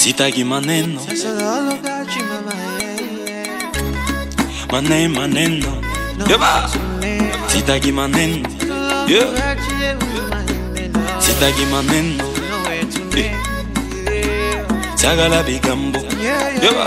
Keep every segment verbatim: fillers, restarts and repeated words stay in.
sitaki maneno, maneno maneno, yeba, sitaki maneno, yeah, sitaki maneno, eh. Sagala bigambo, yeba,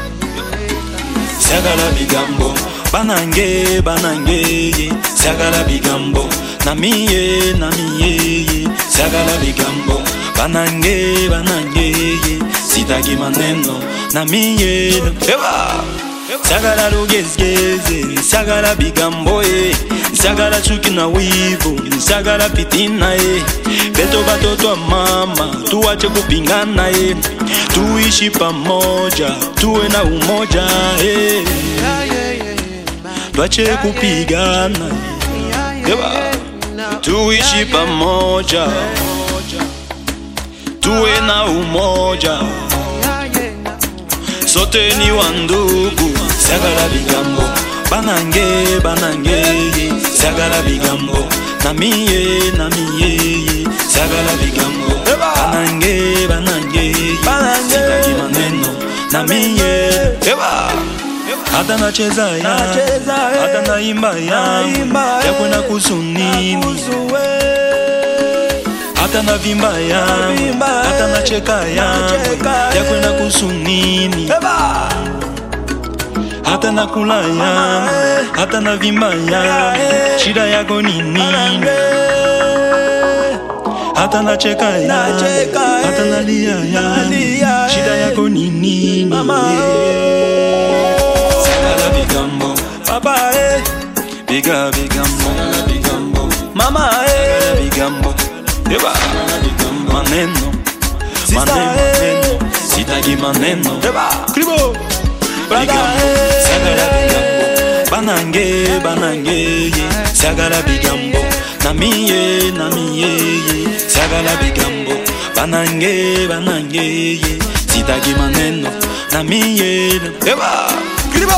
sagala bigambo, banange banange, sagala bigambo, namiye namiye, sagala bigambo, banange banange, sitaki maneno, namiye, yeba. Sagala lugezgeze, sagala bigambo eh. Sagala chuki na wivu, sagala fitina eh. Beto batoto wa mama, tuache kupingana eh. Tuishi pamoja, tuwe na umoja eh. Tuache kupigana eh. Tuishi pamoja, tuwe na umoja, sote ni wandugu. Sagala bigambo, banange banange, sagala bigambo, namiye namiye, sagala bigambo, banange banange, sitaki maneno, namiye, hata nacheza ya, hata naimba ya, ya kwenda kusunini, hata na vimba ya, hata nacheka ya, ya kwenda kusunini, hata na kula ya, hata na vimba ya, shida yako ni nini? Hata na cheka ya, hata na lia ya, shida yako ni nini? Sagala bigambo, papa eh, biga bigambo, bigambo, mama eh, sagala bigambo, eba, bigambo, maneno, maneno, sitaki maneno, eba, kribo. Bigambo, sagala bigambo, banange banange, sagala bigambo, namiye namiye, sagala bigambo, banange banange, sitaki maneno, namiye, eba, kribo.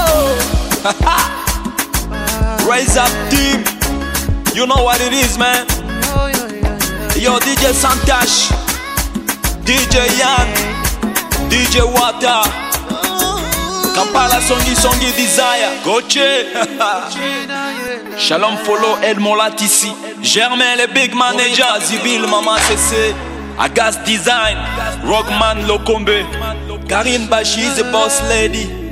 Rise up team, you know what it is, man. Yo D J Santash, D J Yan, D J Wata, Kampala Songi Songi Desire, Goche. Shalom Follow El Molat ici, Germain le Big Manager, Zibil Mama C C, Agas Design, Rockman Lokombe, Karine Bashi the Boss Lady.